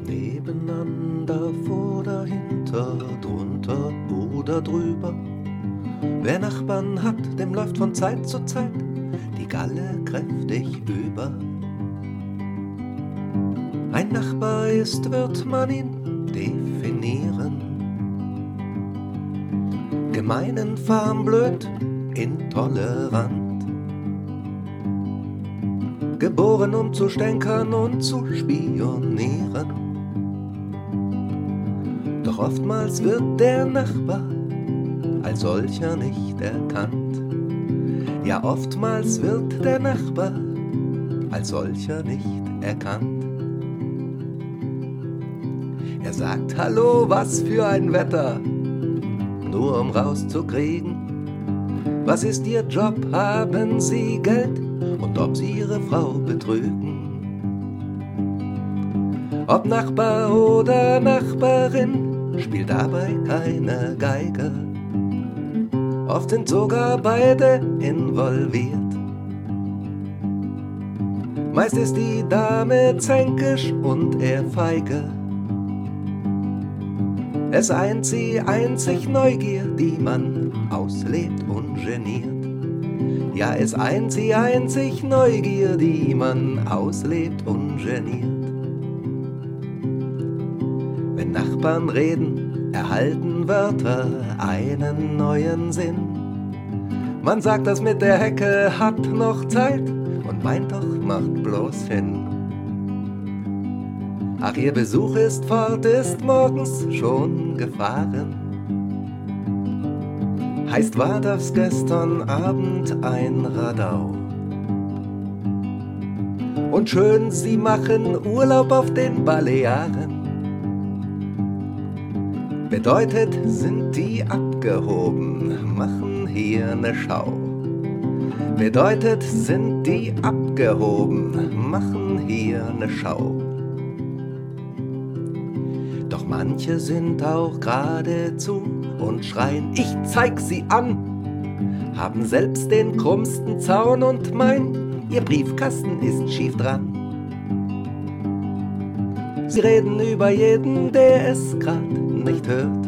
Nebeneinander, vor, dahinter, drunter oder drüber. Wer Nachbarn hat, dem läuft von Zeit zu Zeit die Galle kräftig über. Ein Nachbar ist, wird man ihn definieren. Gemeinen, farmblöd, intolerant. Geboren, um zu stänkern und zu spionieren. Doch oftmals wird der Nachbar als solcher nicht erkannt. Ja, oftmals wird der Nachbar als solcher nicht erkannt. Er sagt: Hallo, was für ein Wetter, nur um rauszukriegen, was ist Ihr Job, haben Sie Geld und ob Sie Ihre Frau betrügen. Ob Nachbar oder Nachbarin, spielt dabei keine Geige. Oft sind sogar beide involviert. Meist ist die Dame zänkisch und er feige. Es eint sie einzig Neugier, die man auslebt ungeniert. Ja, es eint sie einzig Neugier, die man auslebt ungeniert. Wenn Nachbarn reden, erhalten Wörter einen neuen Sinn. Man sagt, das mit der Hecke hat noch Zeit und meint doch, macht bloß hin. Ach, Ihr Besuch ist fort, ist morgens schon gefahren. Heißt, war das gestern Abend ein Radau. Und schön, Sie machen Urlaub auf den Balearen. Bedeutet, sind die abgehoben, machen hier ne Schau. Bedeutet, sind die abgehoben, machen hier ne Schau. Doch manche sind auch geradezu und schreien: Ich zeig sie an! Haben selbst den krummsten Zaun und meinen, ihr Briefkasten ist schief dran. Sie reden über jeden, der es grad nicht hört.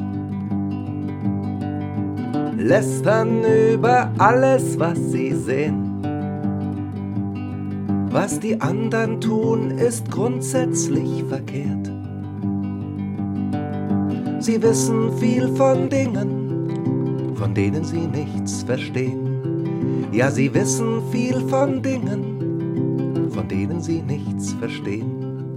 Lästern über alles, was sie sehen. Was die anderen tun, ist grundsätzlich verkehrt. Sie wissen viel von Dingen, von denen sie nichts verstehen. Ja, sie wissen viel von Dingen, von denen sie nichts verstehen.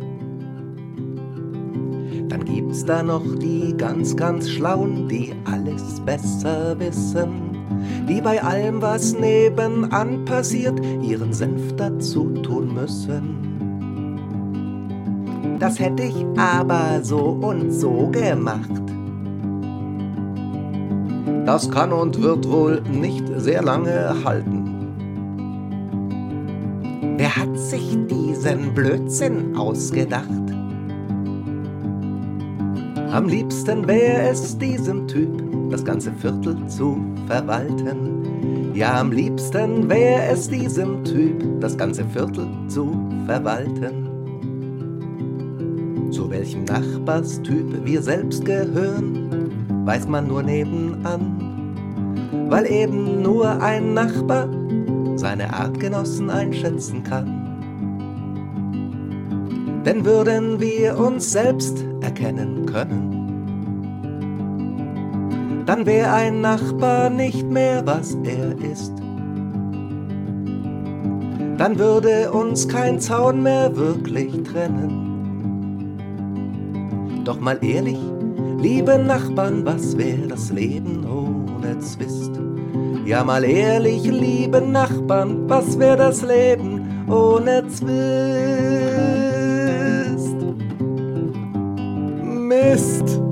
Dann gibt's da noch die ganz, ganz Schlauen, die alles besser wissen, die bei allem, was nebenan passiert, ihren Senf dazu tun müssen. Das hätte ich aber so und so gemacht. Das kann und wird wohl nicht sehr lange halten. Wer hat sich diesen Blödsinn ausgedacht? Am liebsten wäre es diesem Typ, das ganze Viertel zu verwalten. Ja, am liebsten wäre es diesem Typ, das ganze Viertel zu verwalten. Zu welchem Nachbarstyp wir selbst gehören, weiß man nur nebenan, weil eben nur ein Nachbar seine Artgenossen einschätzen kann. Denn würden wir uns selbst erkennen können, dann wäre ein Nachbar nicht mehr, was er ist. Dann würde uns kein Zaun mehr wirklich trennen. Doch mal ehrlich, liebe Nachbarn, was wäre das Leben ohne Zwist? Ja, mal ehrlich, liebe Nachbarn, was wäre das Leben ohne Zwist? Mist!